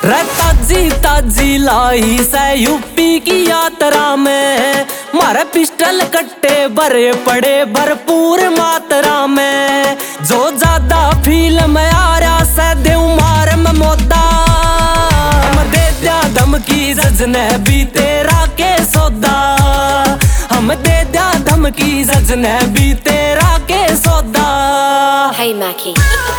रे ताजी ताजी लाई से यूपी की यात्रा में, मारे पिस्टल कट्टे भरे पड़े भरपूर मात्रा में। जो ज्यादा फील में आ रहा से देव मार में मोदा, हम दे दिया धमकी जजने भी तेरा के सौदा, हम दे दिया धमकी जजने भी तेरा के सौदा। Hey Mackie.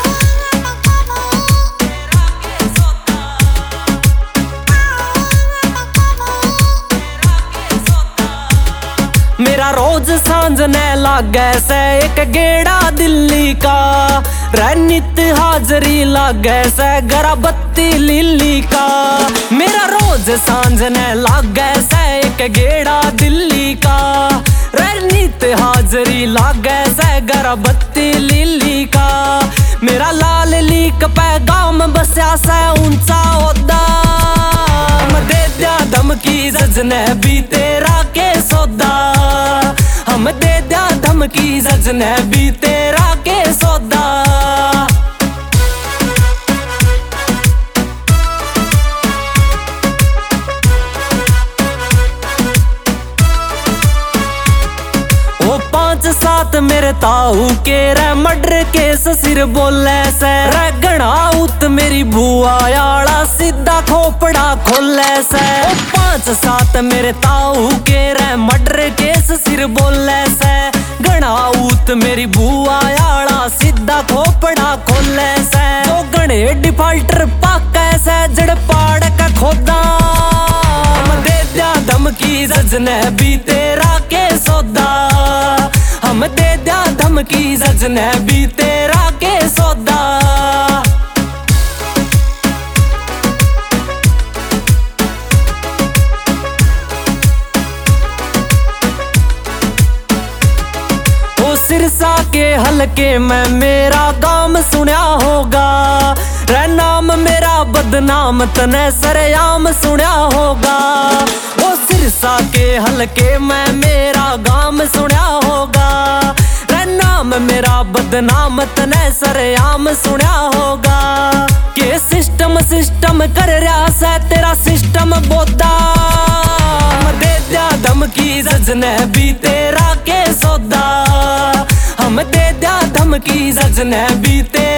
मेरा रोज सांझ ने लागे से एक गेड़ा दिल्ली का, नित हाजरी लागे से गरा बत्ती लिल्ली का। मेरा रोज सांझ ने लागे से एक गेड़ा दिल्ली का, नित हाजरी लागे से गरा बत्ती लिल्ली का। मेरा लाल लीक पैगाम बस्या से ऊंचा ओदा, दे दिया धमकी जजने भी तेरा के सौदा, हम दे दिया धमकी जजने भी तेरा के सौदा। ओ 5-7 मेरे ताऊ के रे मर्डर केस सिर बोले से, रे गणाउत मेरी बुआ याला सीधा खोपड़ा खोले से। ओ 5-7 मेरे ताऊ के रे मर्डर केस सिर बोले से, गणाउत मेरी बुआ याला सीधा खोपड़ा खोले से। तो गणे डिफाल्टर पाके से जड़ पाड़ का खोदा, हम दे दिया धमकी जजने भी तेरा के सौदा, हम दे दिया धमकी जजने भी तेरा के सौदा। सिरसा के हलके में मेरा गाम सुना होगा, रे नाम मेरा बदनाम तने सरेआम सुना होगा। वो सिरसा के हलके में मेरा गाम सुना होगा, रे नाम मेरा बदनाम तने सरेआम सुना होगा। के सिस्टम कर रहा से तेरा सिस्टम बोदा, दे दिया धमकी जजने भी तेरा के सौदा, हम दे दिया धमकी जजने भी तेरा